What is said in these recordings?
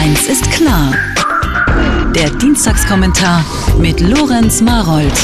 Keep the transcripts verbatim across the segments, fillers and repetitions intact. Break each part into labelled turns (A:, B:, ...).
A: Eins ist klar. Der Dienstagskommentar mit Lorenz Marold.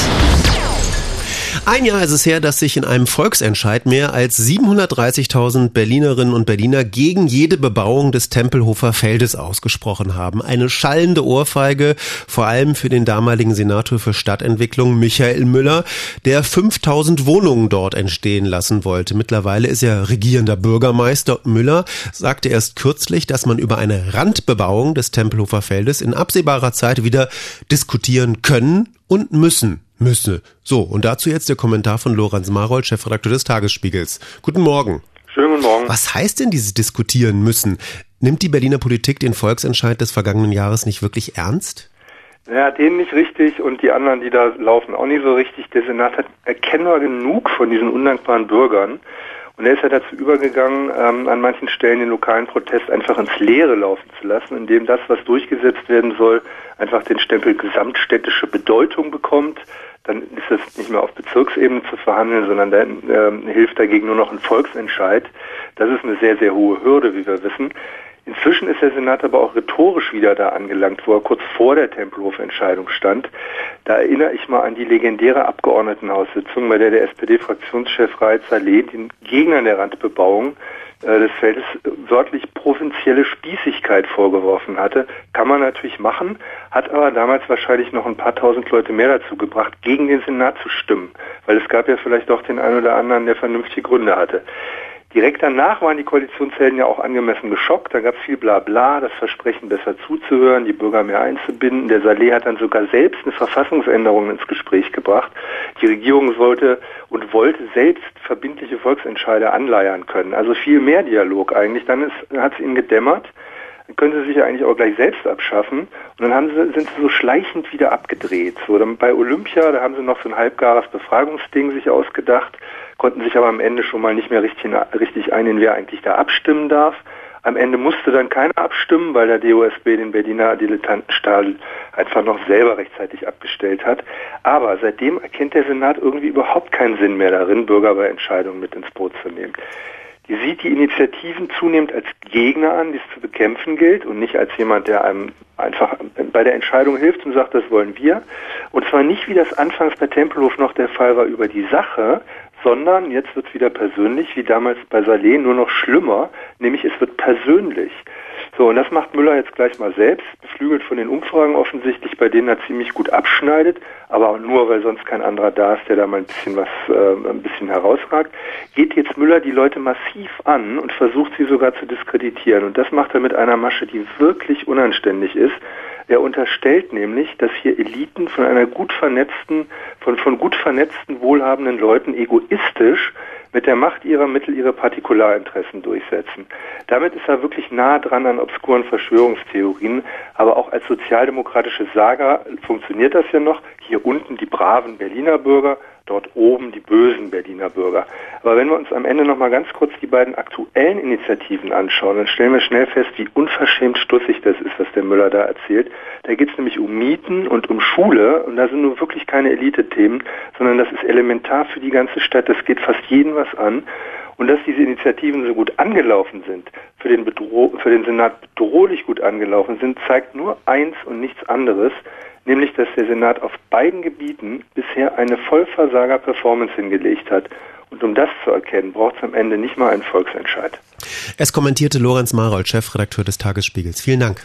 B: Ein Jahr ist es her, dass sich in einem Volksentscheid mehr als siebenhundertdreißigtausend Berlinerinnen und Berliner gegen jede Bebauung des Tempelhofer Feldes ausgesprochen haben. Eine schallende Ohrfeige, vor allem für den damaligen Senator für Stadtentwicklung Michael Müller, der fünftausend Wohnungen dort entstehen lassen wollte. Mittlerweile ist er regierender Bürgermeister. Müller sagte erst kürzlich, dass man über eine Randbebauung des Tempelhofer Feldes in absehbarer Zeit wieder diskutieren können und müssen. Müsse. So, und dazu jetzt der Kommentar von Lorenz Marold, Chefredakteur des Tagesspiegels. Guten Morgen.
C: Schönen guten Morgen.
B: Was heißt denn dieses diskutieren müssen? Nimmt die Berliner Politik den Volksentscheid des vergangenen Jahres nicht wirklich ernst?
C: Ja, den nicht richtig und die anderen, die da laufen, auch nicht so richtig. Der Senat hat erkennbar genug von diesen undankbaren Bürgern. Und er ist ja dazu übergegangen, ähm, an manchen Stellen den lokalen Protest einfach ins Leere laufen zu lassen, indem das, was durchgesetzt werden soll, einfach den Stempel gesamtstädtische Bedeutung bekommt. Dann ist es nicht mehr auf Bezirksebene zu verhandeln, sondern dann ähm, hilft dagegen nur noch ein Volksentscheid. Das ist eine sehr, sehr hohe Hürde, wie wir wissen. Inzwischen ist der Senat aber auch rhetorisch wieder da angelangt, wo er kurz vor der Tempelhof-Entscheidung stand. Da erinnere ich mal an die legendäre Abgeordnetenhaussitzung, bei der der S P D-Fraktionschef Raed Saleh den Gegnern der Randbebauung äh, des Feldes wörtlich provinzielle Spießigkeit vorgeworfen hatte. Kann man natürlich machen, hat aber damals wahrscheinlich noch ein paar tausend Leute mehr dazu gebracht, gegen den Senat zu stimmen, weil es gab ja vielleicht auch den einen oder anderen, der vernünftige Gründe hatte. Direkt danach waren die Koalitionshelden ja auch angemessen geschockt. Da gab es viel Blabla, das Versprechen besser zuzuhören, die Bürger mehr einzubinden. Der Saleh hat dann sogar selbst eine Verfassungsänderung ins Gespräch gebracht. Die Regierung sollte und wollte selbst verbindliche Volksentscheide anleiern können. Also viel mehr Dialog eigentlich. Dann hat es ihnen gedämmert. Dann können sie sich ja eigentlich auch gleich selbst abschaffen. Und dann haben sie, sind sie so schleichend wieder abgedreht. So, dann bei Olympia, da haben sie noch so ein halbgares Befragungsding sich ausgedacht, konnten sich aber am Ende schon mal nicht mehr richtig, richtig einigen, wer eigentlich da abstimmen darf. Am Ende musste dann keiner abstimmen, weil der D O S B den Berliner Dilettantenstadel einfach noch selber rechtzeitig abgestellt hat. Aber seitdem erkennt der Senat irgendwie überhaupt keinen Sinn mehr darin, Bürger bei Entscheidungen mit ins Boot zu nehmen. Die sieht die Initiativen zunehmend als Gegner an, die es zu bekämpfen gilt und nicht als jemand, der einem einfach bei der Entscheidung hilft und sagt, das wollen wir. Und zwar nicht, wie das anfangs bei Tempelhof noch der Fall war, über die Sache, sondern jetzt wird es wieder persönlich, wie damals bei Saleh, nur noch schlimmer, nämlich es wird persönlich. So, und das macht Müller jetzt gleich mal selbst, beflügelt von den Umfragen offensichtlich, bei denen er ziemlich gut abschneidet, aber auch nur, weil sonst kein anderer da ist, der da mal ein bisschen was, äh, ein bisschen herausragt, geht jetzt Müller die Leute massiv an und versucht sie sogar zu diskreditieren. Und das macht er mit einer Masche, die wirklich unanständig ist. Er unterstellt nämlich, dass hier Eliten von einer gut vernetzten, von, von gut vernetzten, wohlhabenden Leuten egoistisch mit der Macht ihrer Mittel ihre Partikularinteressen durchsetzen. Damit ist er wirklich nah dran an obskuren Verschwörungstheorien, aber auch als sozialdemokratische Saga funktioniert das ja noch. Hier unten die braven Berliner Bürger, dort oben die bösen Berliner Bürger. Aber wenn wir uns am Ende noch mal ganz kurz die beiden aktuellen Initiativen anschauen, dann stellen wir schnell fest, wie unverschämt stussig das ist, was der Müller da erzählt. Da geht es nämlich um Mieten und um Schule und da sind nun wirklich keine Elite-Themen, sondern das ist elementar für die ganze Stadt. Das geht fast jeden was an. Und dass diese Initiativen so gut angelaufen sind, für den, Bedro- für den Senat bedrohlich gut angelaufen sind, zeigt nur eins und nichts anderes, nämlich, dass der Senat auf beiden Gebieten bisher eine Vollversager-Performance hingelegt hat. Und um das zu erkennen, braucht es am Ende nicht mal einen Volksentscheid.
B: Es kommentierte Lorenz Marold, Chefredakteur des Tagesspiegels. Vielen Dank.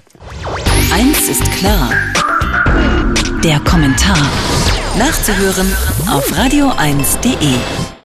A: Eins ist klar. Der Kommentar. Nachzuhören auf radio eins punkt de.